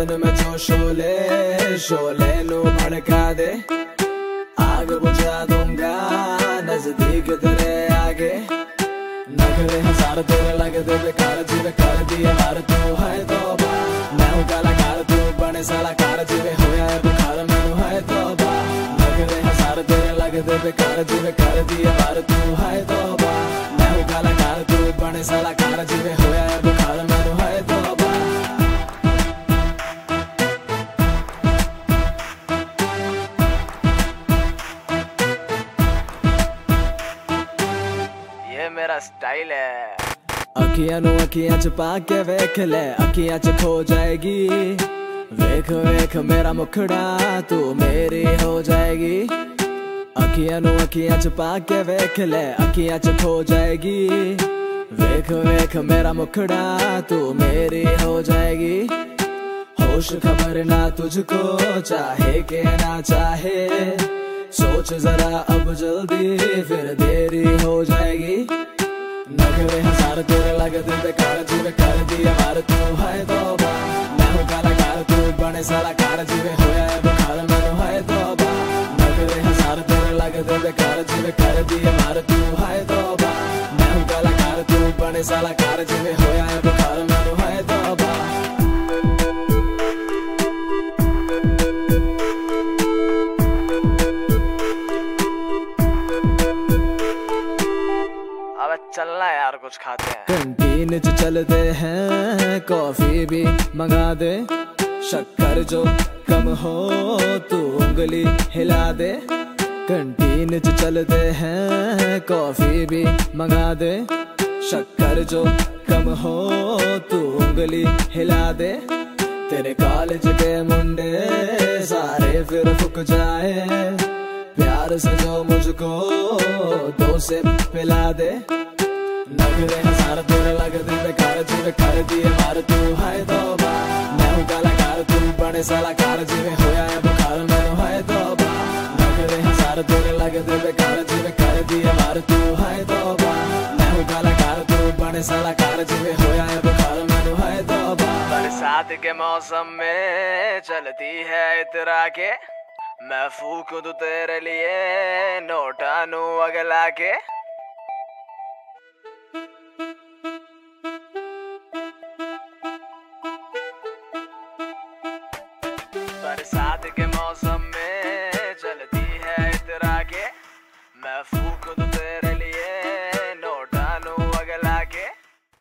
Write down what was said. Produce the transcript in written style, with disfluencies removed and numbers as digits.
बदन में जो शोले शोले नु भड़का दे, आग बुझा दूंगा नजदीक तेरे आगे। नखरे हजार तेरे लगदे बेकार जीवे कर दिए हार तू है तौबा। मैं हूँ कलाकार तू बने सलाहकार जीवे होया है बुखार मैनू है तौबा। नखरे हजार तेरे लगदे बेकार जीवे कर दिए हार तू है तौबा। मैं हूँ कलाकार तू बने सलाहकार जीवे होया है बुखार मैनू है तौबा। ये मेरा स्टाइल है। अखियां नू अखियां च पा के वेख ले, अखियां च खो जाएगी। वेख वेख मेरा मुखड़ा तू मेरी हो जाएगी। अखियां नू अखियां च पा के वेख ले, अखियां च खो जाएगी। वेख वेख मेरा मुखड़ा तू मेरी हो जाएगी। होश खबर ना तुझको चाहे के ना चाहे, सोच जरा अब जल्दी फिर देरी हो जाएगी। नखरे हजार तेरे लगदे बेकार जीवे कर दिए हार तू है तौबा। मैं हूँ कलाकार तू बने सलाहकार जीवे होया है बुखार मैनू है तौबा। नखरे हजार तेरे लगदे बेकार जीवे कर दिए हार तू है तौबा। मैं हूँ कलाकार तू बने सलाहकार जीवे होया है बुखार मैनू है तौबा। चलना यार कुछ खाते हैं। कैंटीन च चलते हैं कॉफी भी मंगा दे, शक्कर जो कम हो तू उंगली हिला दे। कैंटीन च चलते हैं कॉफी भी मंगा दे, शक्कर जो कम हो तू उंगली हिला दे। तेरे कॉलेज के मुंडे सारे फिर फुक जाए, प्यार से जो मुझको दो से पिला दे। नखरे हजार तेरे लगदे बेकार जीवे कर दिए हार तू है तौबा। मैं हूँ कलाकार तू बने सलाहकार जीवे होया है बुखार मैनू है तौबा। नखरे हजार तेरे लगदे बेकार जीवे कर दिए हार तू है तौबा। मैं हूँ कलाकार तू बने सलाहकार जीवे होया है बुखार मैनू है तौबा। बरसात के मौसम में चलती है इतरा के, मैं फूक दूं तेरे लिए नोटा नू अगला के। बरसात के मौसम में चलती है इतरा के, मैं फूक दूं